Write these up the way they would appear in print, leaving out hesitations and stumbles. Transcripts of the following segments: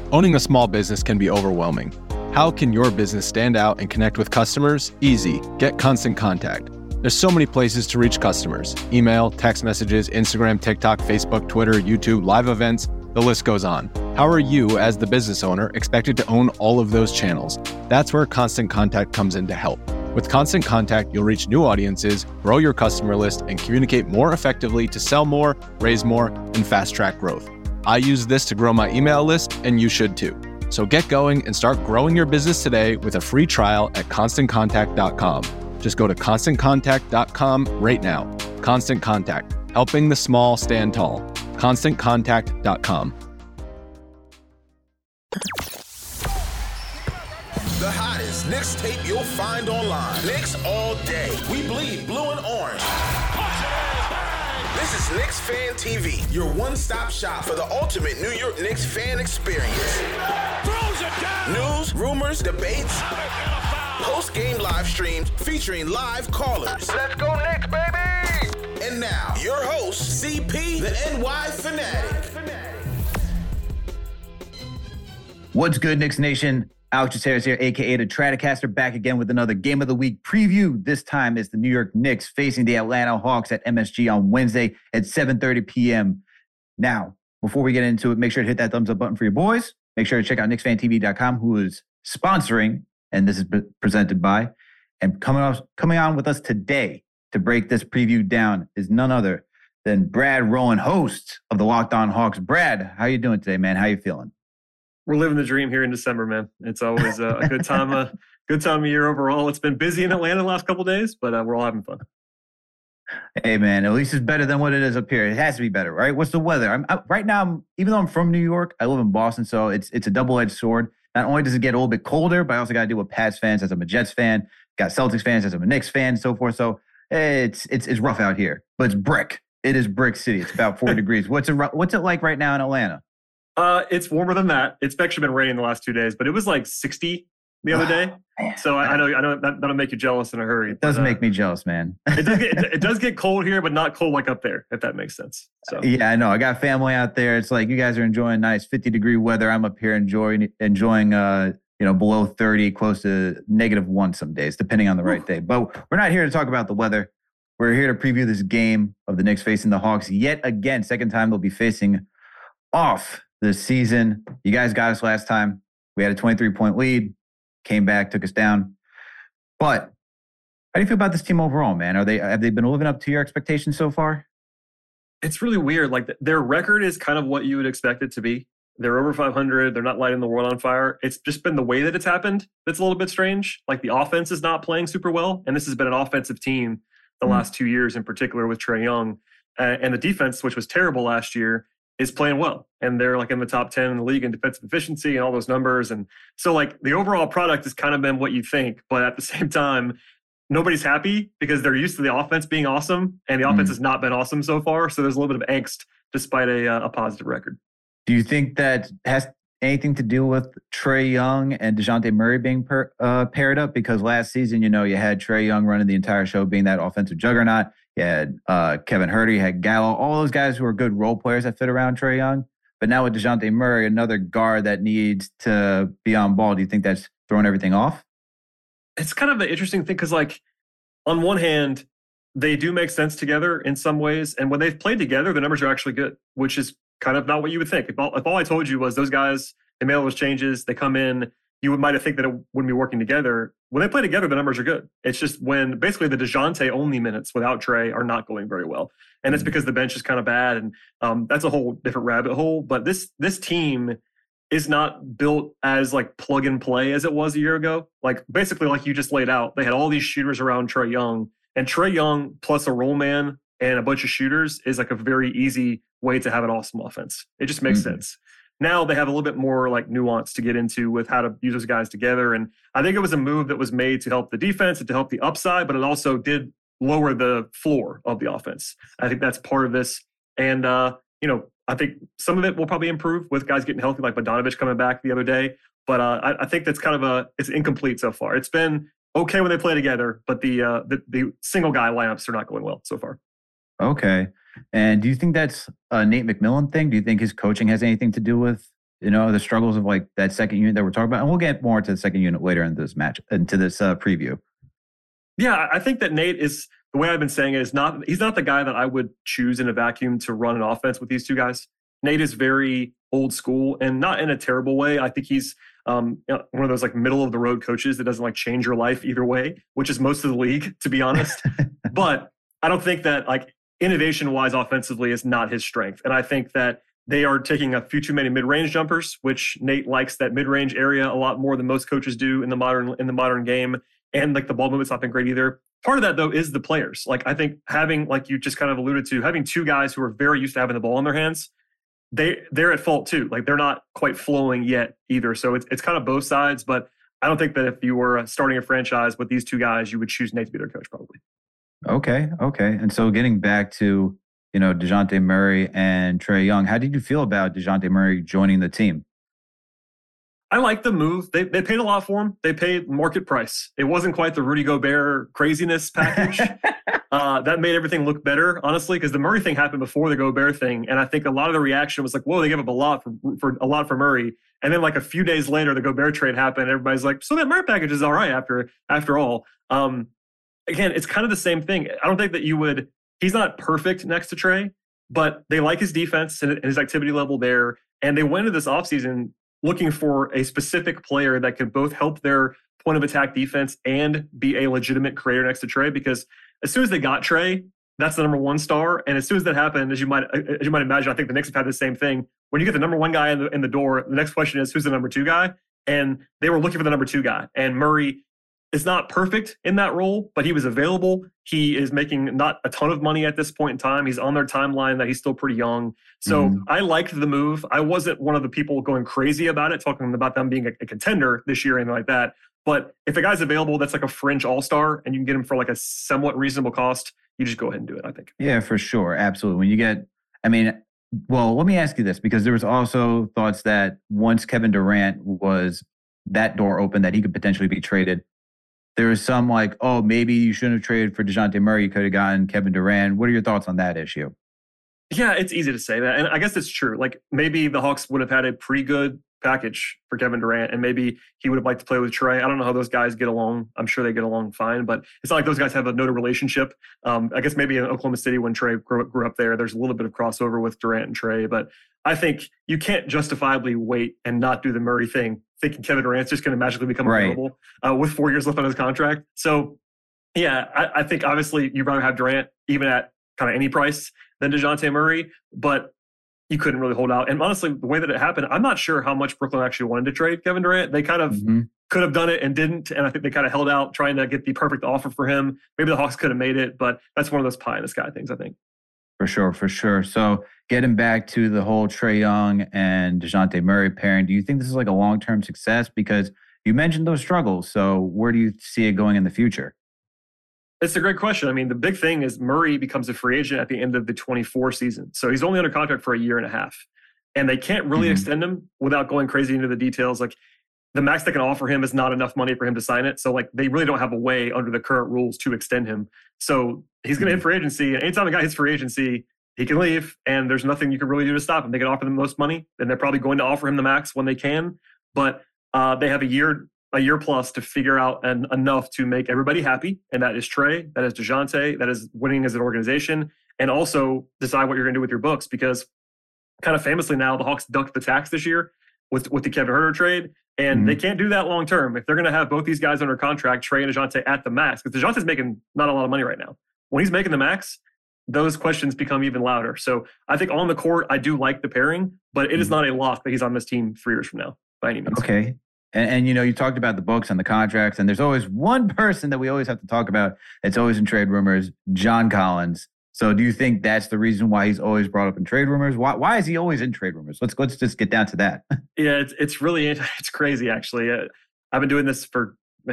Owning a small business can be overwhelming. How can your business stand out and connect with customers? Easy. Get Constant Contact. There's so many places to reach customers. Email, text messages, Instagram, TikTok, Facebook, Twitter, YouTube, live events, the list goes on. How are you, as the business owner, expected to own all of those channels? That's where Constant Contact comes in to help. With Constant Contact, you'll reach new audiences, grow your customer list, and communicate more effectively to sell more, raise more, and fast-track growth. I use this to grow my email list, and you should too. So get going and start growing your business today with a free trial at ConstantContact.com. Just go to ConstantContact.com right now. Constant Contact, helping the small stand tall. ConstantContact.com. The hottest Knicks tape you'll find online. Knicks all day. We bleed blue and orange. This is Knicks Fan TV, your one-stop shop for the ultimate New York Knicks fan experience. Throws it down. News, rumors, debates, post-game live streams featuring live callers. Let's go Knicks, baby! And now, your host, CP, the NY Fanatic. What's good, Knicks Nation? Alex Teixeira here, a.k.a. the Stratocaster, back again with another Game of the Week preview. This time is the New York Knicks facing the Atlanta Hawks at MSG on Wednesday at 7:30 p.m. Now, before we get into it, make sure to hit that thumbs up button for your boys. Make sure to check out KnicksFanTV.com, who is sponsoring, and this is presented by, and coming on with us today to break this preview down is none other than Brad Rowan, host of the Locked On Hawks. Brad, how you doing today, man? How you feeling? We're living the dream here in December, man. It's always a good time of year overall. It's been busy in Atlanta the last couple of days, but we're all having fun. Hey, man, at least it's better than what it is up here. It has to be better, right? What's the weather? Right now, even though I'm from New York, I live in Boston, so it's a double-edged sword. Not only does it get a little bit colder, but I also got to deal with Pats fans as I'm a Jets fan, got Celtics fans as I'm a Knicks fan, and so forth. So it's rough out here, but it's brick. It is brick city. It's about 40 degrees. What's it like right now in Atlanta? It's warmer than that. It's actually been raining the last 2 days, but it was like 60 the other day. So I know that'll make you jealous in a hurry. It does make me jealous, man. it does get cold here, but not cold like up there, if that makes sense. So yeah, I know. I got family out there. It's like you guys are enjoying nice 50-degree weather. I'm up here enjoying below 30, close to -1 some days, depending on the right day. But we're not here to talk about the weather. We're here to preview this game of the Knicks facing the Hawks yet again. Second time they'll be facing off this season. You guys got us last time. We had a 23-point lead, came back, took us down. But how do you feel about this team overall, man? Have they been living up to your expectations so far? It's really weird. Like their record is kind of what you would expect it to be. They're over 500. They're not lighting the world on fire. It's just been the way that it's happened that's a little bit strange. Like the offense is not playing super well, and this has been an offensive team the last 2 years in particular with Trae Young. And the defense, which was terrible last year, is playing well. And they're like in the top 10 in the league in defensive efficiency and all those numbers. And so like the overall product has kind of been what you think, but at the same time, nobody's happy because they're used to the offense being awesome and the offense has not been awesome so far. So there's a little bit of angst despite a positive record. Do you think that has anything to do with Trae Young and DeJounte Murray being paired up? Because last season, you had Trae Young running the entire show, being that offensive juggernaut. You had Kevin Huerter, you had Gallo, all those guys who are good role players that fit around Trae Young. But now with DeJounte Murray, another guard that needs to be on ball, do you think that's throwing everything off? It's kind of an interesting thing because, like, on one hand, they do make sense together in some ways. And when they've played together, the numbers are actually good, which is kind of not what you would think. If all I told you was those guys, they made all those changes, they come in, you might have think that it wouldn't be working together. When they play together, the numbers are good. It's just when basically the DeJounte only minutes without Trae are not going very well. And it's because the bench is kind of bad. And that's a whole different rabbit hole. But this team is not built as like plug and play as it was a year ago. Like basically like you just laid out, they had all these shooters around Trae Young, and Trae Young plus a roll man and a bunch of shooters is like a very easy way to have an awesome offense. It just makes sense. Now they have a little bit more like nuance to get into with how to use those guys together. And I think it was a move that was made to help the defense and to help the upside, but it also did lower the floor of the offense. I think that's part of this. And, I think some of it will probably improve with guys getting healthy, like Bogdanovich coming back the other day. But I think that's kind of it's incomplete so far. It's been okay when they play together, but the single guy lineups are not going well so far. Okay. And do you think that's a Nate McMillan thing? Do you think his coaching has anything to do with the struggles of like that second unit that we're talking about? And we'll get more to the second unit later in this match, into this preview. Yeah, I think that Nate is, the way I've been saying it, he's not the guy that I would choose in a vacuum to run an offense with these two guys. Nate is very old school, and not in a terrible way. I think he's one of those like middle of the road coaches that doesn't like change your life either way, which is most of the league, to be honest. But I don't think that like innovation wise offensively is not his strength. And I think that they are taking a few too many mid-range jumpers, which Nate likes that mid-range area a lot more than most coaches do in the modern game. And like the ball movement's not been great either. Part of that though is the players. Like I think having, like you just kind of alluded to, having two guys who are very used to having the ball in their hands, they're at fault too. Like they're not quite flowing yet either. So it's kind of both sides. But I don't think that if you were starting a franchise with these two guys, you would choose Nate to be their coach probably. Okay. And so getting back to, DeJounte Murray and Trae Young, how did you feel about DeJounte Murray joining the team? I like the move. They paid a lot for him. They paid market price. It wasn't quite the Rudy Gobert craziness package. That made everything look better, honestly, because the Murray thing happened before the Gobert thing. And I think a lot of the reaction was like, whoa, they gave up a lot for Murray. And then like a few days later, the Gobert trade happened. And everybody's like, so that Murray package is all right after all. Again, it's kind of the same thing. I don't think that he's not perfect next to Trae, but they like his defense and his activity level there. And they went into this offseason looking for a specific player that could both help their point of attack defense and be a legitimate creator next to Trae. Because as soon as they got Trae, that's the number one star. And as soon as that happened, as you might imagine, I think the Knicks have had the same thing. When you get the number one guy in the door, the next question is, who's the number two guy? And they were looking for the number two guy. And Murray is not perfect in that role, but he was available. He is making not a ton of money at this point in time. He's on their timeline that he's still pretty young. So I liked the move. I wasn't one of the people going crazy about it, talking about them being a contender this year or anything like that. But if a guy's available that's like a fringe all-star and you can get him for like a somewhat reasonable cost, you just go ahead and do it, I think. Yeah, for sure. Absolutely. When you get, well, let me ask you this, because there was also thoughts that once Kevin Durant was that door open, that he could potentially be traded. There was some like, oh, maybe you shouldn't have traded for DeJounte Murray. You could have gotten Kevin Durant. What are your thoughts on that issue? Yeah, it's easy to say that. And I guess it's true. Like maybe the Hawks would have had a pretty good package for Kevin Durant, and maybe he would have liked to play with Trae. I don't know how those guys get along. I'm sure they get along fine, but it's not like those guys have a noted relationship. I guess maybe in Oklahoma City when Trae grew up there, there's a little bit of crossover with Durant and Trae, but I think you can't justifiably wait and not do the Murray thing, thinking Kevin Durant's just going to magically become available with 4 years left on his contract. So, yeah, I think obviously you'd rather have Durant even at kind of any price than DeJounte Murray, but you couldn't really hold out. And honestly, the way that it happened, I'm not sure how much Brooklyn actually wanted to trade Kevin Durant. They kind of could have done it and didn't, and I think they kind of held out trying to get the perfect offer for him. Maybe the Hawks could have made it, but that's one of those pie in the sky things, I think. For sure. So getting back to the whole Trae Young and DeJounte Murray pairing, do you think this is like a long-term success? Because you mentioned those struggles. So where do you see it going in the future? It's a great question. I mean, the big thing is Murray becomes a free agent at the end of the 24 season. So he's only under contract for a year and a half. And they can't really extend him without going crazy into the details. Like the max they can offer him is not enough money for him to sign it. So like they really don't have a way under the current rules to extend him. So he's going to hit free agency. And anytime a guy hits free agency, he can leave. And there's nothing you can really do to stop him. They can offer them the most money. And they're probably going to offer him the max when they can. But they have a year plus to figure out enough to make everybody happy. And that is Trae, that is DeJounte, that is winning as an organization, and also decide what you're going to do with your books. Because kind of famously now, the Hawks ducked the tax this year with the Kevin Huerter trade, and they can't do that long term. If they're going to have both these guys under contract, Trae and DeJounte at the max, because DeJounte's making not a lot of money right now. When he's making the max, those questions become even louder. So I think on the court, I do like the pairing, but it is not a lock that he's on this team 3 years from now by any means. Okay. And you talked about the books and the contracts, and there's always one person that we always have to talk about. It's always in trade rumors, John Collins. So do you think that's the reason why he's always brought up in trade rumors? Why is he always in trade rumors? Let's just get down to that. Yeah, it's crazy, actually. I've been doing this for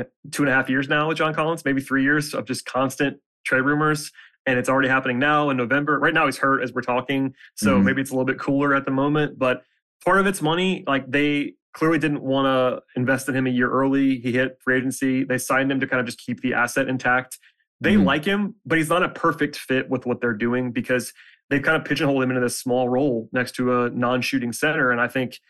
2.5 years now with John Collins, maybe 3 years of just constant trade rumors. And it's already happening now in November. Right now he's hurt as we're talking. So maybe it's a little bit cooler at the moment. But part of it's money. Like they clearly didn't want to invest in him a year early. He hit free agency. They signed him to kind of just keep the asset intact. They like him, but he's not a perfect fit with what they're doing because they've kind of pigeonholed him into this small role next to a non-shooting center. And I think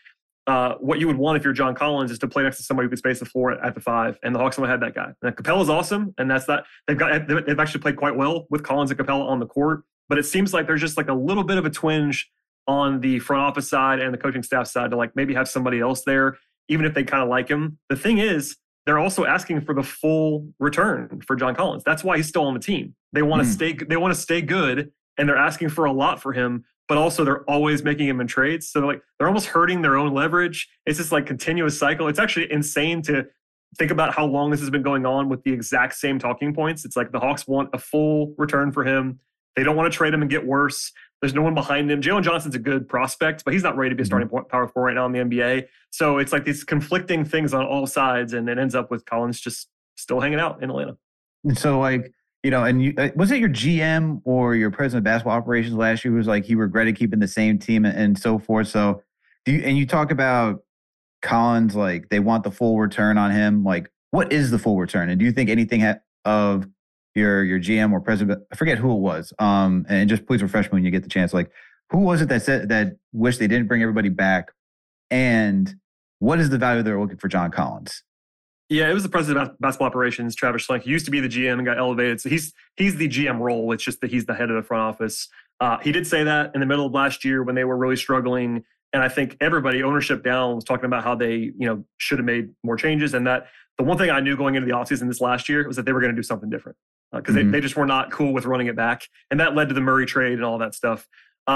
what you would want if you're John Collins is to play next to somebody who could space the floor at the 5, and the Hawks only had that guy. And Capella's awesome, and that's that. They've actually played quite well with Collins and Capella on the court, but it seems like there's just like a little bit of a twinge on the front office side and the coaching staff side to like maybe have somebody else there, even if they kind of like him. The thing is, they're also asking for the full return for John Collins. That's why he's still on the team. They want to stay. They want to stay good, and they're asking for a lot for him. But also, they're always making him in trades. So they're almost hurting their own leverage. It's this like continuous cycle. It's actually insane to think about how long this has been going on with the exact same talking points. It's like the Hawks want a full return for him. They don't want to trade him and get worse. There's no one behind him. Jalen Johnson's a good prospect, but he's not ready to be a starting power forward right now in the NBA. So it's like these conflicting things on all sides, and it ends up with Collins just still hanging out in Atlanta. So like, and was it your GM or your president of basketball operations last year who was like he regretted keeping the same team and so forth? So you talk about Collins, like they want the full return on him. Like, what is the full return? And do you think anything of your GM or president, I forget who it was, and just please refresh me when you get the chance, like who was it that said that wished they didn't bring everybody back, and what is the value they're looking for John Collins? Yeah, it was the president of basketball operations, Travis Schlenk. He used to be the GM and got elevated. So he's the GM role. It's just that he's the head of the front office. He did say that in the middle of last year when they were really struggling. And I think everybody, ownership down, was talking about how they, should have made more changes. And that the one thing I knew going into the offseason this last year was that they were going to do something different because they just were not cool with running it back. And that led to the Murray trade and all that stuff.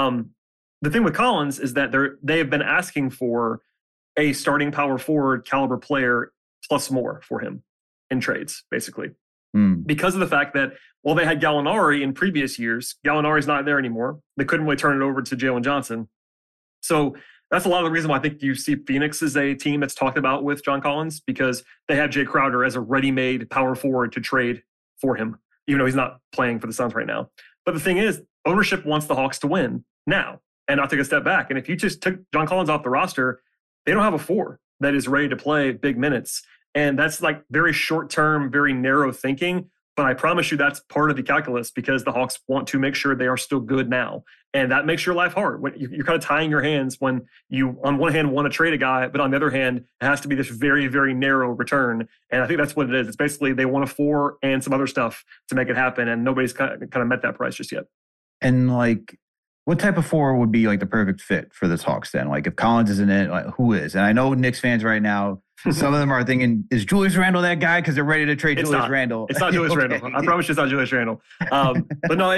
The thing with Collins is that they have been asking for a starting power forward caliber player plus more for him in trades, basically. Because of the fact that, well, they had Gallinari in previous years. Gallinari's not there anymore. They couldn't really turn it over to Jalen Johnson. So that's a lot of the reason why I think you see Phoenix as a team that's talked about with John Collins, because they have Jay Crowder as a ready-made power forward to trade for him, even though he's not playing for the Suns right now. But the thing is, ownership wants the Hawks to win now and not take a step back. And if you just took John Collins off the roster, they don't have a 4 that is ready to play big minutes. And that's like very short-term, very narrow thinking. But I promise you that's part of the calculus because the Hawks want to make sure they are still good now. And that makes your life hard. When you're kind of tying your hands when you, on one hand, want to trade a guy, but on the other hand, it has to be this very, very narrow return. And I think that's what it is. It's basically they want a 4 and some other stuff to make it happen. And nobody's kind of met that price just yet. And like, what type of 4 would be like the perfect fit for this Hawks then? Like if Collins isn't it, like who is? And I know Knicks fans right now, some of them are thinking, is Julius Randle that guy? Because they're ready to trade Julius Randle. It's not Julius Randle. I promise you it's not Julius Randle. But no,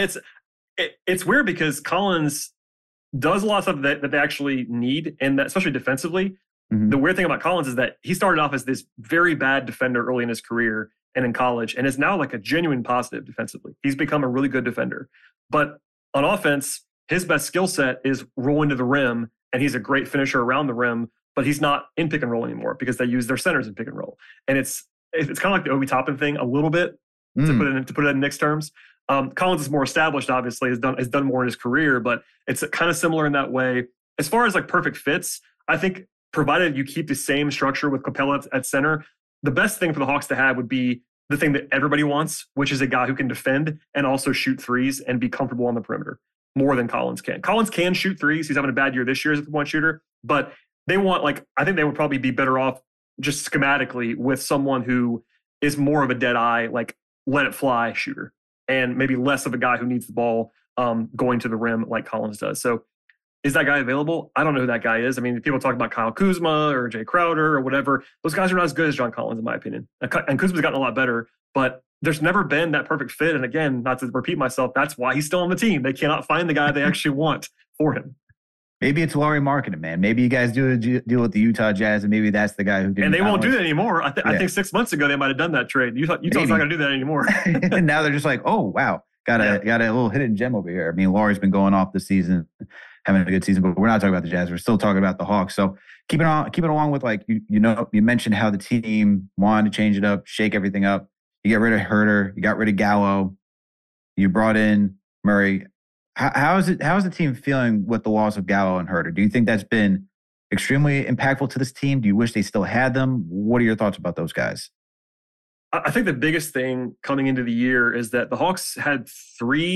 it's weird because Collins does a lot of stuff that they actually need, and that, especially defensively. The weird thing about Collins is that he started off as this very bad defender early in his career and in college, and is now like a genuine positive defensively. He's become a really good defender. But on offense, his best skill set is rolling to the rim, and he's a great finisher around the rim, but he's not in pick and roll anymore because they use their centers in pick and roll. And it's kind of like the Obi Toppin thing a little bit, to put it in Knicks terms. Collins is more established, obviously, has done more in his career, but it's kind of similar in that way. As far as like perfect fits, I think provided you keep the same structure with Capella at center, the best thing for the Hawks to have would be the thing that everybody wants, which is a guy who can defend and also shoot threes and be comfortable on the perimeter more than Collins can. Collins can shoot threes. He's having a bad year this year as a 3-point shooter, but they want, like, I think they would probably be better off just schematically with someone who is more of a dead eye, like let it fly shooter, and maybe less of a guy who needs the ball going to the rim like Collins does. So is that guy available? I don't know who that guy is. I mean, people talk about Kyle Kuzma or Jay Crowder or whatever. Those guys are not as good as John Collins, in my opinion. And Kuzma's gotten a lot better, but there's never been that perfect fit. And again, not to repeat myself, that's why he's still on the team. They cannot find the guy they actually want for him. Maybe it's Lauri Markkanen, man. Maybe you guys do a deal with the Utah Jazz, and maybe that's the guy who did. And they won't do that anymore. I think 6 months ago they might have done that trade. Utah's not going to do that anymore. And now they're just like, oh wow, got a little hidden gem over here. I mean, Lauri's been going off this season, having a good season, but we're not talking about the Jazz. We're still talking about the Hawks. So keep it along with, like, you mentioned how the team wanted to change it up, shake everything up. You get rid of Huerter, you got rid of Gallo, you brought in Murray. How is the team feeling with the loss of Gallo and Huerter? Do you think that's been extremely impactful to this team? Do you wish they still had them? What are your thoughts about those guys? I think the biggest thing coming into the year is that the Hawks had 3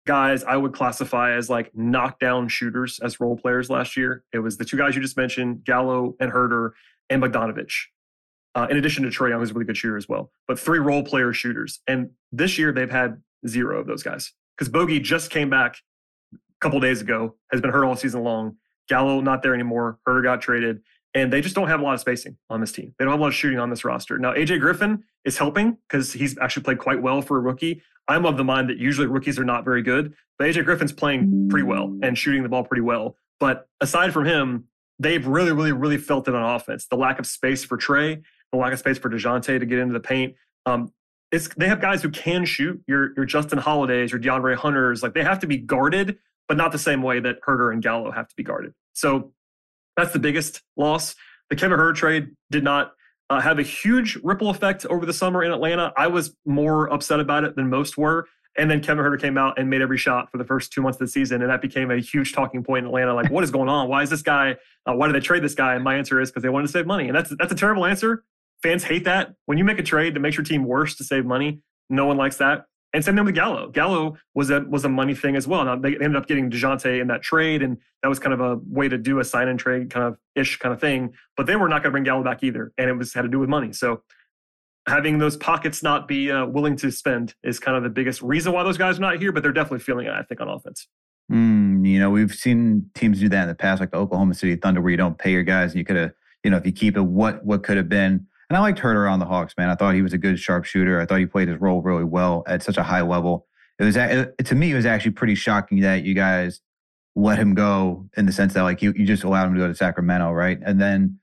guys I would classify as like knockdown shooters as role players last year. It was the two guys you just mentioned, Gallo and Herder and Bogdanovic. In addition to Trae Young, who's a really good shooter as well. But 3 role player shooters. And this year they've had 0 of those guys. Because Bogey just came back a couple days ago, has been hurt all season long. Gallo not there anymore. Herder got traded. And they just don't have a lot of spacing on this team. They don't have a lot of shooting on this roster. Now, AJ Griffin is helping because he's actually played quite well for a rookie. I'm of the mind that usually rookies are not very good, but AJ Griffin's playing pretty well and shooting the ball pretty well. But aside from him, they've really, really, really felt it on offense. The lack of space for Trae, the lack of space for DeJounte to get into the paint. They have guys who can shoot. Your Justin Holidays, your DeAndre Hunters, like they have to be guarded, but not the same way that Herder and Gallo have to be guarded. So that's the biggest loss. The Kevin Herter trade did not have a huge ripple effect over the summer in Atlanta. I was more upset about it than most were. And then Kevin Herter came out and made every shot for the first 2 months of the season. And that became a huge talking point in Atlanta. Like, what is going on? Why is this guy, why did they trade this guy? And my answer is because they wanted to save money. And that's a terrible answer. Fans hate that. When you make a trade that makes your team worse to save money, no one likes that. And same thing with Gallo. Gallo was a money thing as well. Now they ended up getting DeJounte in that trade, and that was kind of a way to do a sign and trade kind of thing. But they were not going to bring Gallo back either, and it had to do with money. So having those pockets not be willing to spend is kind of the biggest reason why those guys are not here. But they're definitely feeling it, I think, on offense. We've seen teams do that in the past, like the Oklahoma City Thunder, where you don't pay your guys, and you could have, if you keep it, what could have been. And I liked Herter on the Hawks, man. I thought he was a good sharpshooter. I thought he played his role really well at such a high level. To me, it was actually pretty shocking that you guys let him go, in the sense that like you just allowed him to go to Sacramento, right? And then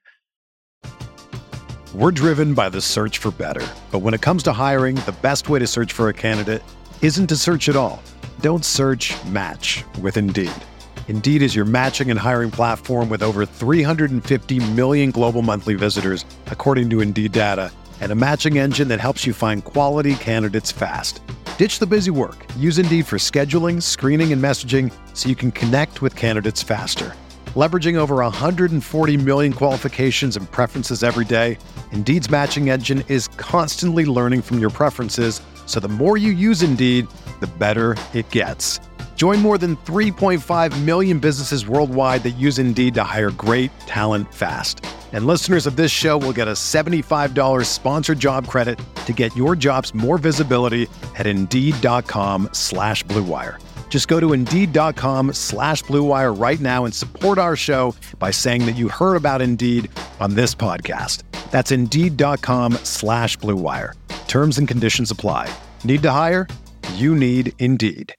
we're driven by the search for better. But when it comes to hiring, the best way to search for a candidate isn't to search at all. Don't search, match with Indeed. Indeed is your matching and hiring platform with over 350 million global monthly visitors, according to Indeed data, and a matching engine that helps you find quality candidates fast. Ditch the busy work. Use Indeed for scheduling, screening, and messaging so you can connect with candidates faster. Leveraging over 140 million qualifications and preferences every day, Indeed's matching engine is constantly learning from your preferences, so the more you use Indeed, the better it gets. Join more than 3.5 million businesses worldwide that use Indeed to hire great talent fast. And listeners of this show will get a $75 sponsored job credit to get your jobs more visibility at Indeed.com/Blue Wire. Just go to Indeed.com/Blue Wire right now and support our show by saying that you heard about Indeed on this podcast. That's Indeed.com/Blue Wire. Terms and conditions apply. Need to hire? You need Indeed.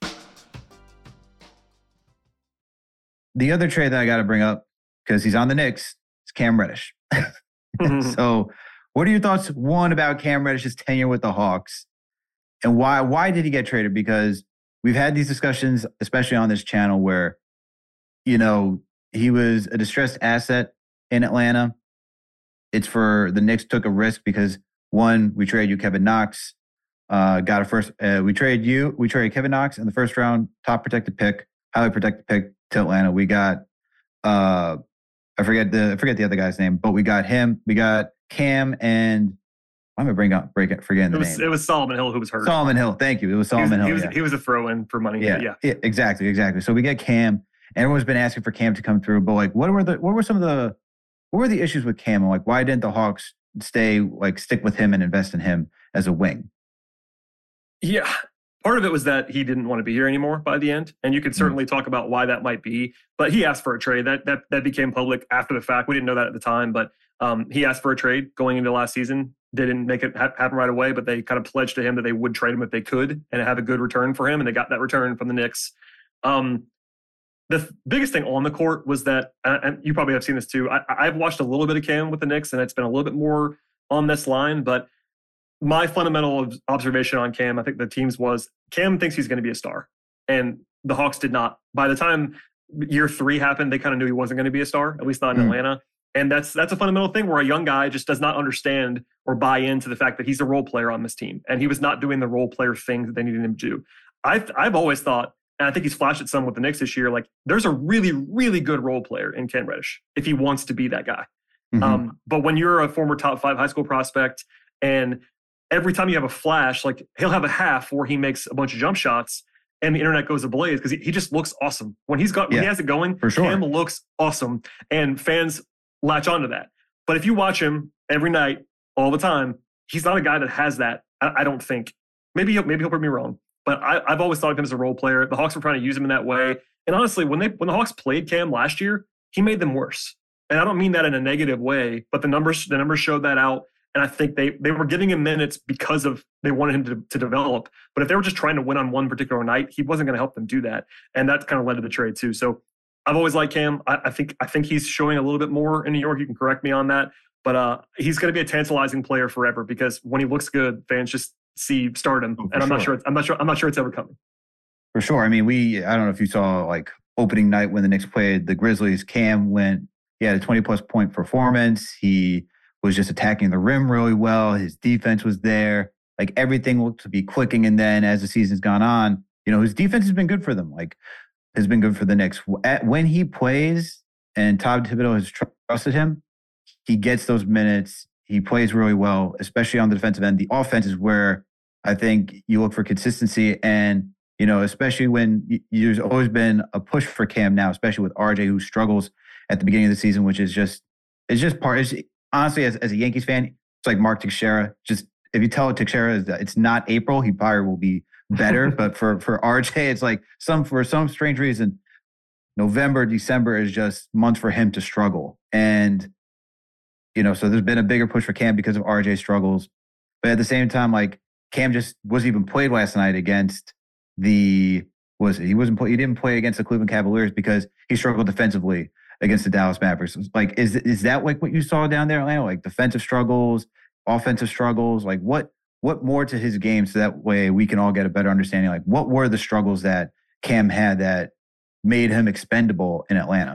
The other trade that I got to bring up, because he's on the Knicks, is Cam Reddish. So what are your thoughts, one, about Cam Reddish's tenure with the Hawks? And why did he get traded? Because we've had these discussions, especially on this channel, where, he was a distressed asset in Atlanta. It's for the Knicks took a risk because, one, we traded you Kevin Knox, we traded Kevin Knox in the first round, top protected pick, highly protected pick to Atlanta. We got, I forget the other guy's name, but we got him. We got Cam, and I'm gonna forgetting the name. It was Solomon Hill who was hurt. Solomon Hill, thank you. It was Solomon Hill. He was a throw-in for money. Yeah, exactly. So we get Cam. Everyone's been asking for Cam to come through, but like, what were the issues with Cam? And like, why didn't the Hawks stick with him and invest in him as a wing? Yeah. Part of it was that he didn't want to be here anymore by the end, and you could certainly talk about why that might be. But he asked for a trade. That became public after the fact. We didn't know that at the time, but he asked for a trade going into last season. They didn't make it happen right away, but they kind of pledged to him that they would trade him if they could and have a good return for him, and they got that return from the Knicks. The biggest thing on the court was that, and you probably have seen this too, I've watched a little bit of Cam with the Knicks, and it's been a little bit more on this line, but my fundamental observation on Cam, I think the team's was, Cam thinks he's going to be a star. And the Hawks did not. By the time year 3 happened, they kind of knew he wasn't going to be a star, at least not in Atlanta. And that's a fundamental thing where a young guy just does not understand or buy into the fact that he's a role player on this team. And he was not doing the role player things that they needed him to do. I've always thought, and I think he's flashed it some with the Knicks this year, like there's a really, really good role player in Cam Reddish if he wants to be that guy. But when you're a former top 5 high school prospect, and every time you have a flash, like he'll have a half where he makes a bunch of jump shots, and the internet goes ablaze because he just looks awesome. When he has it going, for sure. Cam looks awesome, and fans latch onto that. But if you watch him every night, all the time, he's not a guy that has that. I don't think. Maybe he'll prove me wrong, but I've always thought of him as a role player. The Hawks were trying to use him in that way, and honestly, when the Hawks played Cam last year, he made them worse. And I don't mean that in a negative way, but the numbers showed that out. And I think they were giving him minutes because they wanted him to develop. But if they were just trying to win on one particular night, he wasn't going to help them do that. And that kind of led to the trade too. So I've always liked Cam. I think he's showing a little bit more in New York. You can correct me on that. But he's going to be a tantalizing player forever because when he looks good, fans just see stardom. And I'm not sure it's ever coming. For sure. I mean, I don't know if you saw like opening night when the Knicks played the Grizzlies. Cam he had a 20-plus point performance. He was just attacking the rim really well. His defense was there. Like everything looked to be clicking. And then as the season's gone on, his defense has been good for them. Like has been good for the Knicks. When he plays and Tom Thibodeau has trusted him, he gets those minutes. He plays really well, especially on the defensive end. The offense is where I think you look for consistency. And, especially when there's always been a push for Cam now, especially with RJ, who struggles at the beginning of the season, which is honestly, as a Yankees fan, it's like Mark Teixeira. Just if you tell Teixeira it's not April, he probably will be better. But for RJ, it's like for some strange reason, November, December is just months for him to struggle. And, so there's been a bigger push for Cam because of RJ's struggles. But at the same time, like Cam just wasn't even played last night against he didn't play against the Cleveland Cavaliers because he struggled defensively against the Dallas Mavericks. Like, is that like what you saw down there in Atlanta? Like defensive struggles, offensive struggles? Like what more to his game so that way we can all get a better understanding? Like what were the struggles that Cam had that made him expendable in Atlanta?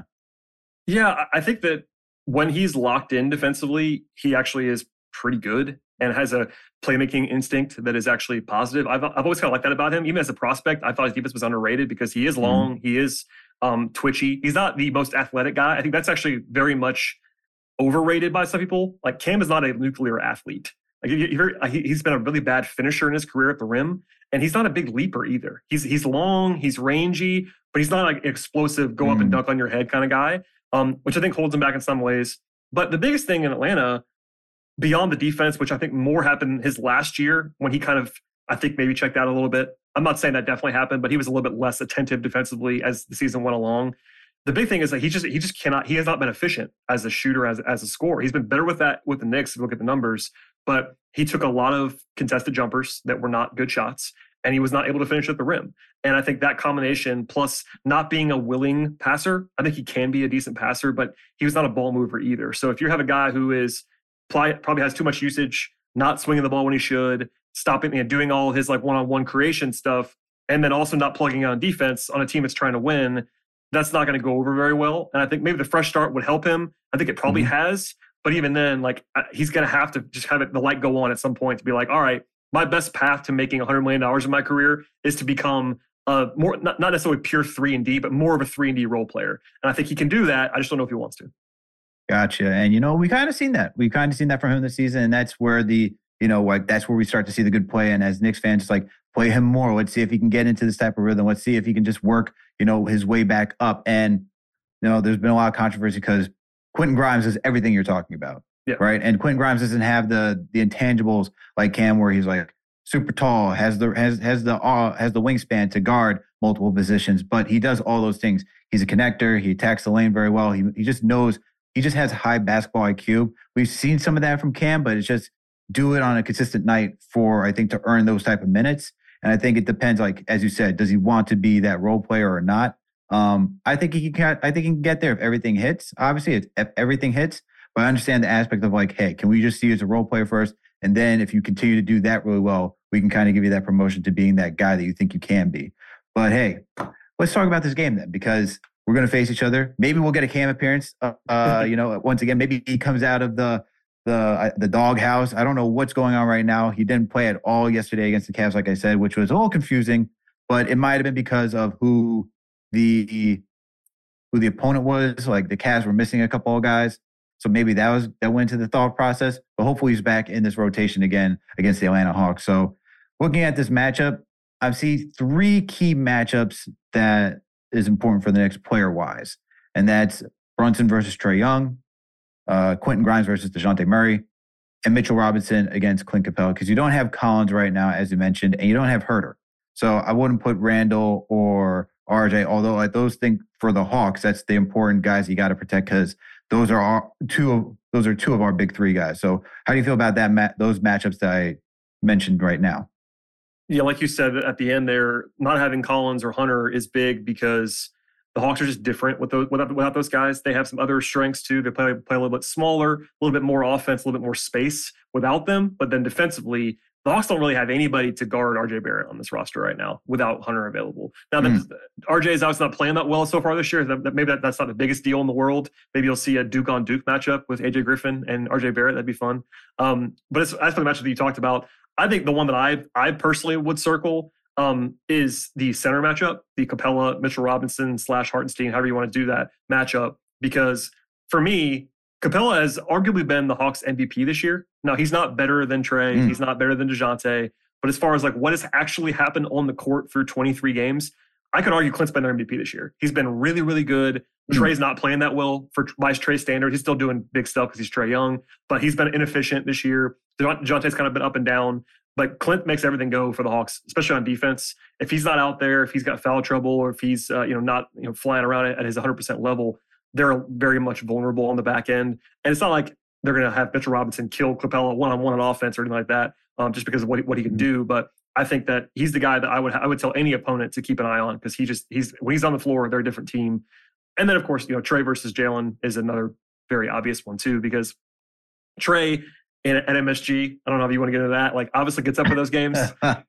Yeah, I think that when he's locked in defensively, he actually is pretty good and has a playmaking instinct that is actually positive. I've always kind of liked that about him. Even as a prospect, I thought his defense was underrated because he is long, he is twitchy. He's not the most athletic guy. I think that's actually very much overrated by some people. Like Cam is not a nuclear athlete. Like he's been a really bad finisher in his career at the rim, and he's not a big leaper either. He's long, he's rangy, but he's not like an explosive go up and dunk on your head kind of guy, which I think holds him back in some ways. But the biggest thing in Atlanta, beyond the defense, which I think more happened his last year when he kind of, I think maybe checked out a little bit. I'm not saying that definitely happened, but he was a little bit less attentive defensively as the season went along. The big thing is that he just cannot, he has not been efficient as a shooter, as a scorer. He's been better with that with the Knicks if you look at the numbers, but he took a lot of contested jumpers that were not good shots, and he was not able to finish at the rim. And I think that combination, plus not being a willing passer, I think he can be a decent passer, but he was not a ball mover either. So if you have a guy who is probably has too much usage, not swinging the ball when he should, stopping and doing all his like one-on-one creation stuff, and then also not plugging on defense on a team that's trying to win, that's not going to go over very well. And I think maybe the fresh start would help him. I think it probably has, but even then, like he's going to have to just have the light go on at some point to be like, all right, my best path to making $100 million in my career is to become more, not necessarily pure 3-and-D, but more of a 3-and-D role player. And I think he can do that. I just don't know if he wants to. Gotcha. And, we kind of seen that. We kind of seen that from him this season. And that's where that's where we start to see the good play. And as Knicks fans, like play him more. Let's see if he can get into this type of rhythm. Let's see if he can just work, his way back up. And, there's been a lot of controversy because Quentin Grimes is everything you're talking about. Yeah. Right. And Quentin Grimes doesn't have the intangibles like Cam, where he's like super tall, has the wingspan to guard multiple positions, but he does all those things. He's a connector. He attacks the lane very well. He just knows. He just has high basketball IQ. We've seen some of that from Cam, but it's just do it on a consistent night to earn those type of minutes. And I think it depends, like, as you said, does he want to be that role player or not? I think he can get there if everything hits. Obviously, if everything hits, but I understand the aspect of like, hey, can we just see you as a role player first? And then if you continue to do that really well, we can kind of give you that promotion to being that guy that you think you can be. But hey, let's talk about this game then, because we're going to face each other. Maybe we'll get a Cam appearance. Once again, maybe he comes out of the doghouse. I don't know what's going on right now. He didn't play at all yesterday against the Cavs, like I said, which was a little confusing. But it might have been because of who the opponent was. Like the Cavs were missing a couple of guys, so maybe that went into the thought process. But hopefully he's back in this rotation again against the Atlanta Hawks. So looking at this matchup, I see three key matchups that is important for the Knicks player-wise, and that's Brunson versus Trae Young, Quentin Grimes versus DeJounte Murray, and Mitchell Robinson against Clint Capella, because you don't have Collins right now, as you mentioned, and you don't have Herter. So I wouldn't put Randall or RJ, although I those think for the Hawks, that's the important guys you got to protect, because those are two of our big three guys. So how do you feel about those matchups that I mentioned right now? Yeah, like you said at the end there, not having Collins or Hunter is big because the Hawks are just different without those guys. They have some other strengths too. They play a little bit smaller, a little bit more offense, a little bit more space without them. But then defensively, the Hawks don't really have anybody to guard RJ Barrett on this roster right now without Hunter available. Now, RJ is obviously not playing that well so far this year. Maybe that's not the biggest deal in the world. Maybe you'll see a Duke on Duke matchup with AJ Griffin and RJ Barrett. That'd be fun. But as for the matchup that you talked about, I think the one that I personally would circle is the center matchup, the Capella, Mitchell Robinson / Hartenstein, however you want to do that matchup. Because for me, Capella has arguably been the Hawks MVP this year. Now, he's not better than Trae. He's not better than DeJounte. But as far as like what has actually happened on the court through 23 games, I could argue Clint's been their MVP this year. He's been really, really good. Trae's not playing that well by Trae's standard. He's still doing big stuff because he's Trae Young, but he's been inefficient this year. DeJounte's kind of been up and down, but Clint makes everything go for the Hawks, especially on defense. If he's not out there, if he's got foul trouble, or if he's not flying around at his 100% level, they're very much vulnerable on the back end. And it's not like they're going to have Mitchell Robinson kill Capella one-on-one on offense or anything like that, just because of what he can do. But I think that he's the guy that I would tell any opponent to keep an eye on, because when he's on the floor, they're a different team. And then, of course, Trae versus Jalen is another very obvious one, too, because Trae at MSG, I don't know if you want to get into that, like obviously gets up for those games.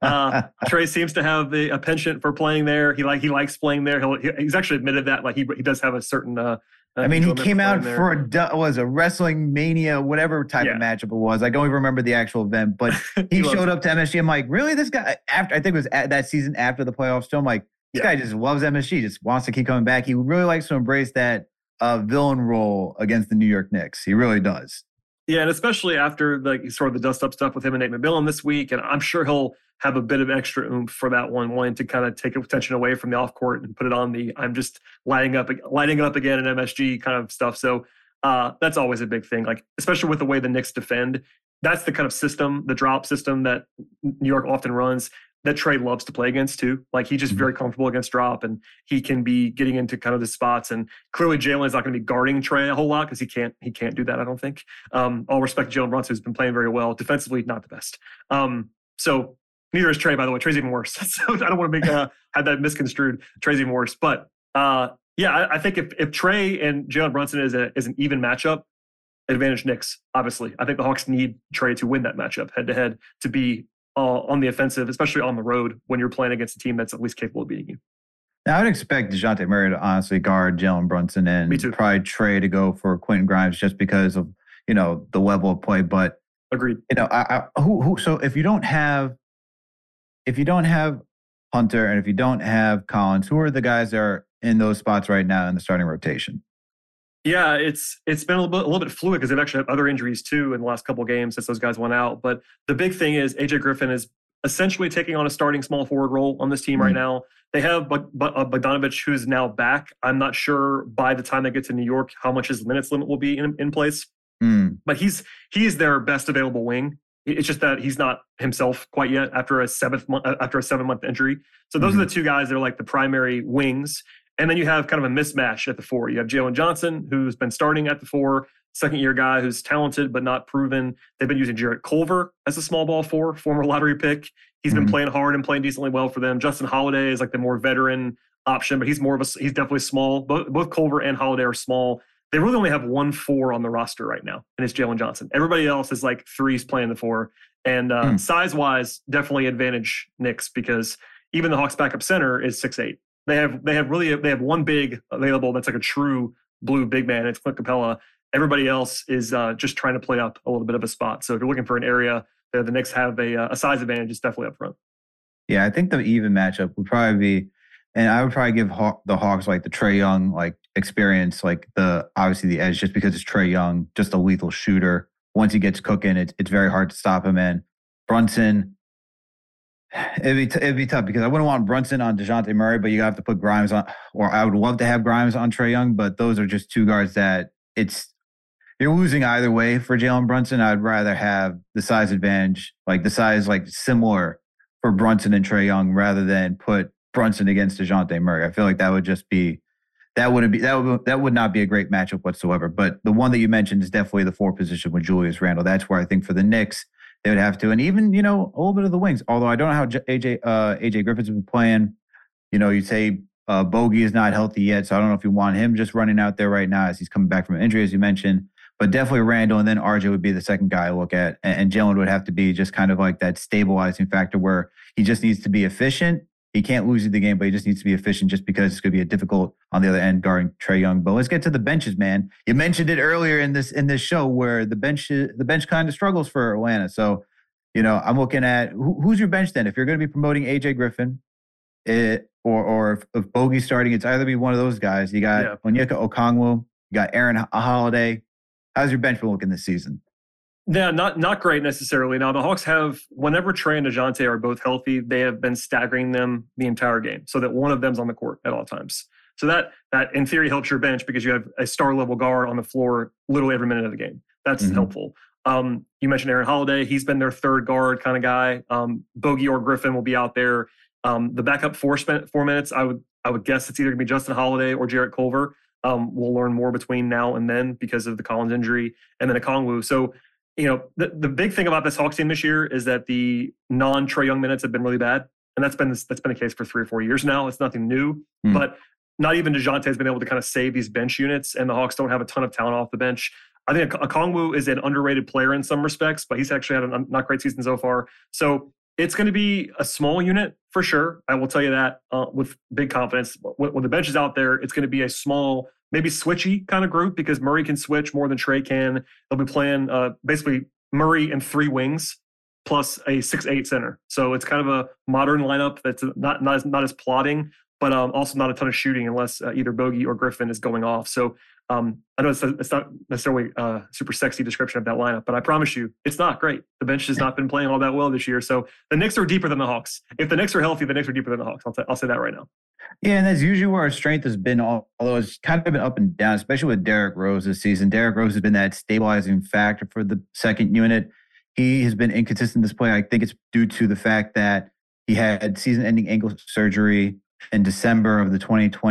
Trae seems to have a penchant for playing there. He likes playing there. He's actually admitted that, like he does have a certain he came out for a Wrestling Mania, whatever type of matchup it was. I don't even remember the actual event, but he showed up to MSG. I'm like, really? This guy, I think it was that season after the playoffs. So I'm like, this guy just loves MSG, just wants to keep coming back. He really likes to embrace that villain role against the New York Knicks. He really does. Yeah, and especially after sort of the dust-up stuff with him and Nate McMillan this week, and I'm sure he'll have a bit of extra oomph for that one, wanting to kind of take attention away from the off-court and put it on the I'm just lighting it up again in MSG kind of stuff. So that's always a big thing, like especially with the way the Knicks defend. That's the kind of system, the drop system that New York often runs, that Trae loves to play against too. Like he's just very comfortable against drop, and he can be getting into kind of the spots. And clearly Jalen is not going to be guarding Trae a whole lot because he can't do that, I don't think. All respect to Jalen Brunson, who's been playing very well. Defensively, not the best. So neither is Trae, by the way. Trae's even worse. So I don't want to have that misconstrued. Trae's even worse. But I think if Trae and Jalen Brunson is an even matchup, advantage Knicks, obviously. I think the Hawks need Trae to win that matchup head-to-head to be on the offensive, especially on the road when you're playing against a team that's at least capable of beating you. Now, I would expect DeJounte Murray to honestly guard Jalen Brunson and probably Trae to go for Quentin Grimes just because of, the level of play. But agreed. So if you don't have Hunter and if you don't have Collins, who are the guys that are in those spots right now in the starting rotation? Yeah, it's been a little bit fluid because they've actually had other injuries too in the last couple of games since those guys went out. But the big thing is AJ Griffin is essentially taking on a starting small forward role on this team right now. They have Bogdanovich, who's now back. I'm not sure by the time they get to New York how much his minutes limit will be in place. But he is their best available wing. It's just that he's not himself quite yet after a 7-month injury. So those are the two guys that are like the primary wings. And then you have kind of a mismatch at the 4. You have Jalen Johnson, who's been starting at the 4, second-year guy who's talented but not proven. They've been using Jarrett Culver as a small ball 4, former lottery pick. He's been playing hard and playing decently well for them. Justin Holiday is like the more veteran option, but he's definitely small. Both Culver and Holiday are small. They really only have 1 4 on the roster right now, and it's Jalen Johnson. Everybody else is like 3s playing the 4. And size-wise, definitely advantage Knicks because even the Hawks' backup center is 6'8". They have one big available that's like a true blue big man. It's Clint Capella. Everybody else is just trying to play up a little bit of a spot. So if you're looking for an area that the Knicks have a size advantage, it's definitely up front. Yeah, I think the even matchup would probably be, and I would probably give the Hawks like the Trae Young like experience, like obviously the edge, just because it's Trae Young, just a lethal shooter. Once he gets cooking, it's very hard to stop him. And Brunson, It'd be tough because I wouldn't want Brunson on DeJounte Murray, but you have to put Grimes on, or I would love to have Grimes on Trae Young, but those are just two guards that you're losing either way for Jalen Brunson. I'd rather have the size advantage, like the size like similar for Brunson and Trae Young rather than put Brunson against DeJounte Murray. I feel like that would just be that would not be a great matchup whatsoever. But the one that you mentioned is definitely the 4 position with Julius Randle. That's where I think for the Knicks they would have to, and even a little bit of the wings. Although I don't know how AJ Griffin's been playing. You say Bogey is not healthy yet, so I don't know if you want him just running out there right now as he's coming back from an injury, as you mentioned. But definitely Randle, and then RJ would be the second guy I look at, and Jalen would have to be just kind of like that stabilizing factor where he just needs to be efficient. He can't lose you the game, but he just needs to be efficient just because it's going to be a difficult on the other end guarding Trae Young. But let's get to the benches, man. You mentioned it earlier in this show where the bench kind of struggles for Atlanta. So, I'm looking at who's your bench then? If you're going to be promoting AJ Griffin, or if Bogey's starting, it's either be one of those guys. You got Onyeka Okongwu, you got Aaron Holiday. How's your bench been looking this season? Yeah, not great necessarily. Now, the Hawks have, whenever Trae and DeJounte are both healthy, they have been staggering them the entire game so that one of them's on the court at all times. So that in theory helps your bench because you have a star-level guard on the floor literally every minute of the game. That's helpful. You mentioned Aaron Holiday. He's been their third guard kind of guy. Bogey or Griffin will be out there. The backup 4 minutes, I would guess it's either going to be Justin Holiday or Jarrett Culver. We'll learn more between now and then because of the Collins injury and then Okongwu. So, the big thing about this Hawks team this year is that the non-Trae Young minutes have been really bad. And that's been the case for 3 or 4 years now. It's nothing new, but not even DeJounte has been able to kind of save these bench units, and the Hawks don't have a ton of talent off the bench. I think Okongwu is an underrated player in some respects, but he's actually had a not great season so far. So it's going to be a small unit for sure. I will tell you that with big confidence. When the bench is out there, it's going to be a small, maybe switchy kind of group because Murray can switch more than Trae can. They'll be playing basically Murray and 3 wings plus a 6'8" center. So it's kind of a modern lineup that's not as plotting, but also not a ton of shooting unless either Bogey or Griffin is going off. So I know it's not necessarily a super sexy description of that lineup, but I promise you, it's not great. The bench has not been playing all that well this year. So the Knicks are deeper than the Hawks. If the Knicks are healthy, the Knicks are deeper than the Hawks. I'll say that right now. Yeah, and that's usually where our strength has been, although it's kind of been up and down, especially with Derrick Rose this season. Derrick Rose has been that stabilizing factor for the second unit. He has been inconsistent this play. I think it's due to the fact that he had season-ending ankle surgery in December of the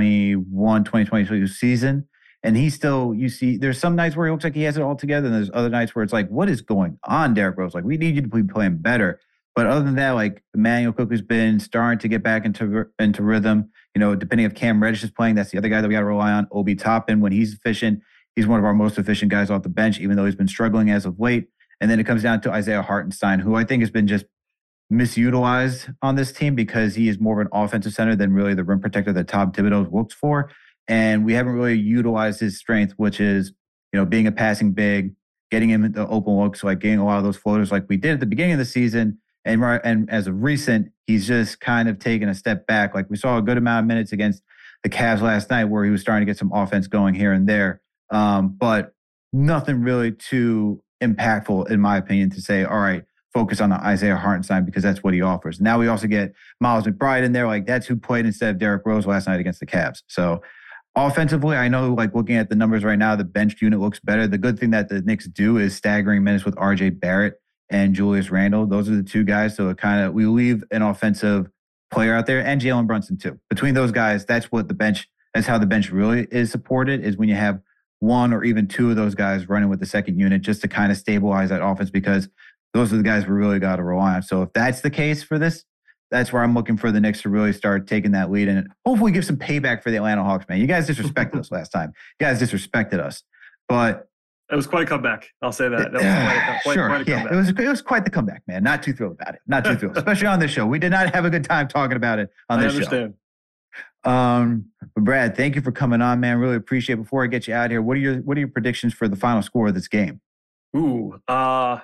2021-2022 season. And he still, there's some nights where he looks like he has it all together, and there's other nights where it's like, what is going on, Derrick Rose? Like, we need you to be playing better. But other than that, like, Emmanuel Cook's been starting to get back into rhythm. Depending if Cam Reddish is playing, that's the other guy that we got to rely on. Obi Toppin, when he's efficient, he's one of our most efficient guys off the bench, even though he's been struggling as of late. And then it comes down to Isaiah Hartenstein, who I think has been just misutilized on this team because he is more of an offensive center than really the rim protector that Tom Thibodeau looks for. And we haven't really utilized his strength, which is, being a passing big, getting him the open looks, like getting a lot of those floaters like we did at the beginning of the season. And as of recent, he's just kind of taken a step back. Like we saw a good amount of minutes against the Cavs last night where he was starting to get some offense going here and there. But nothing really too impactful, in my opinion, to say, all right, focus on the Isaiah Hartenstein because that's what he offers. Now we also get Miles McBride in there. Like that's who played instead of Derrick Rose last night against the Cavs. So offensively, I know, like looking at the numbers right now, the bench unit looks better. The good thing that the Knicks do is staggering minutes with RJ Barrett and Julius Randle. Those are the two guys. So we leave an offensive player out there, and Jalen Brunson too. Between those guys, that's how the bench really is supported, is when you have one or even two of those guys running with the second unit just to kind of stabilize that offense, because those are the guys we really got to rely on. So if that's the case for this, that's where I'm looking for the Knicks to really start taking that lead and hopefully give some payback for the Atlanta Hawks, man. You guys disrespected us last time. You guys disrespected us. But it was quite a comeback. I'll say that. That was quite a comeback. It was quite the comeback, man. Not too thrilled about it. Not too thrilled, especially on this show. We did not have a good time talking about it on this show. I understand. But Brad, thank you for coming on, man. Really appreciate it. Before I get you out here, what are your predictions for the final score of this game? I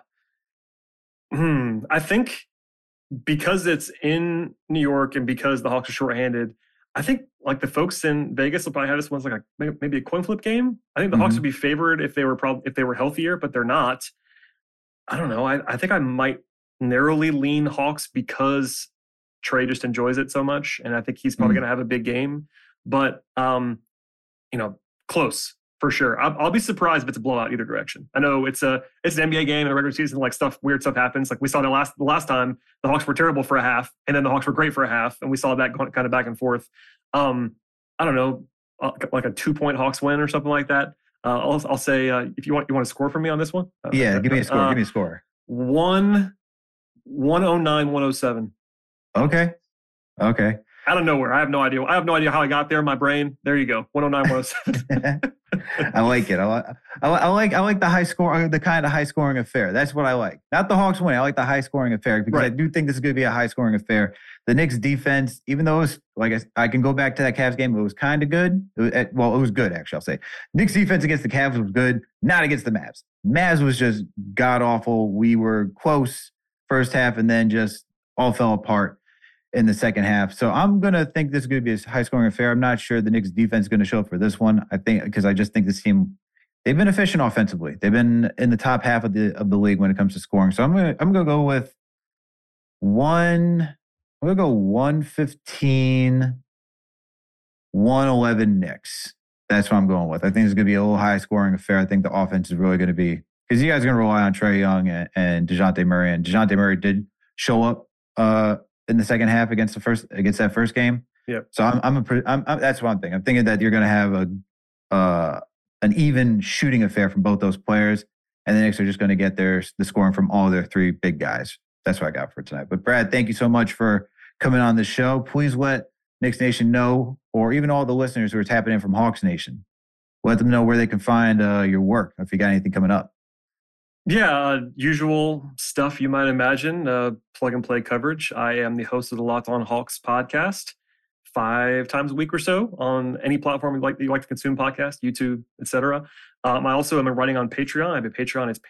think because it's in New York and because the Hawks are shorthanded, I think like the folks in Vegas will probably have this one like maybe a coin flip game. I think the Hawks would be favored if they were healthier, but they're not. I don't know. I think I might narrowly lean Hawks because Trey just enjoys it so much, and I think he's probably going to have a big game. But close for sure. I'll be surprised if it's a blowout either direction. I know it's an NBA game in a regular season. Like weird stuff happens. Like we saw the last time the Hawks were terrible for a half, and then the Hawks were great for a half, and we saw that going kind of back and forth. I don't know, like a 2-point Hawks win or something like that. I'll say if you want to score for me on this one. Give me a score. Give me a score. 109-107. Okay. Out of nowhere. I have no idea how I got there in my brain. There you go. 109-107. I like it. I like the high score, the kind of high scoring affair. That's what I like. Not the Hawks winning. I like the high scoring affair because I do think this is going to be a high scoring affair. The Knicks defense, even though it was, like I can go back to that Cavs game, it was kind of good. It was good, actually, I'll say. Knicks defense against the Cavs was good, not against the Mavs. Mavs was just god-awful. We were close first half and then just all fell apart in the second half. So I'm going to think this is going to be a high-scoring affair. I'm not sure the Knicks defense is going to show up for this one. I think because I just think this team, they've been efficient offensively. They've been in the top half of the league when it comes to scoring. So I'm going to go with 115, 111 Knicks. That's what I'm going with. I think it's going to be a little high-scoring affair. I think the offense is really going to be, because you guys are going to rely on Trae Young and DeJounte Murray. And DeJounte Murray did show up in the second half against that first game. Yep. So that's what I'm thinking. I'm thinking that you're going to have an even shooting affair from both those players, and the Knicks are just going to get the scoring from all their three big guys. That's what I got for tonight. But Brad, thank you so much for coming on the show. Please let Knicks Nation know, or even all the listeners who are tapping in from Hawks Nation, let them know where they can find your work, if you got anything coming up. Yeah, usual stuff you might imagine, plug and play coverage. I am the host of the Locked On Hawks podcast 5 times a week or so on any platform you like to consume podcasts, YouTube, etc. I also am writing on Patreon. I have a Patreon. It's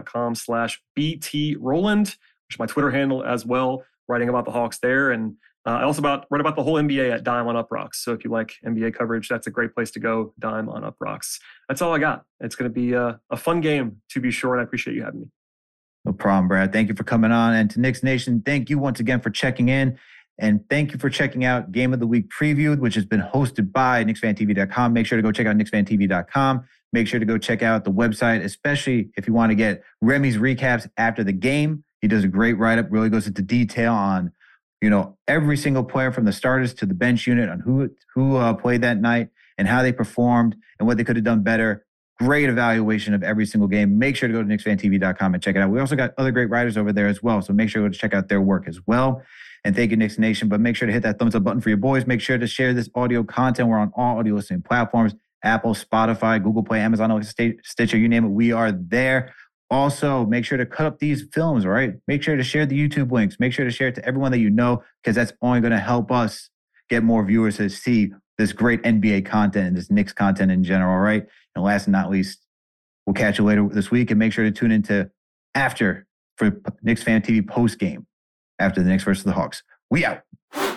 patreon.com/BTRowland, which is my Twitter handle as well, writing about the Hawks there. And I also write about the whole NBA at Dime on Up Rocks. So if you like NBA coverage, that's a great place to go, Dime on Up Rocks. That's all I got. It's going to be a fun game, to be sure, and I appreciate you having me. No problem, Brad. Thank you for coming on. And to Knicks Nation, thank you once again for checking in. And thank you for checking out Game of the Week Previewed, which has been hosted by KnicksFanTV.com. Make sure to go check out KnicksFanTV.com. Make sure to go check out the website, especially if you want to get Remy's recaps after the game. He does a great write-up, really goes into detail on every single player from the starters to the bench unit on who played that night and how they performed and what they could have done better. Great evaluation of every single game. Make sure to go to KnicksFanTV.com and check it out. We also got other great writers over there as well, so make sure to check out their work as well. And thank you, Knicks Nation. But make sure to hit that thumbs up button for your boys. Make sure to share this audio content. We're on all audio listening platforms: Apple, Spotify, Google Play, Amazon, Stitcher, you name it. We are there. Also, make sure to cut up these films, right? Make sure to share the YouTube links. Make sure to share it to everyone that you know, because that's only going to help us get more viewers to see this great NBA content and this Knicks content in general, right? And last but not least, we'll catch you later this week, and make sure to tune into after for Knicks Fan TV post game after the Knicks versus the Hawks. We out.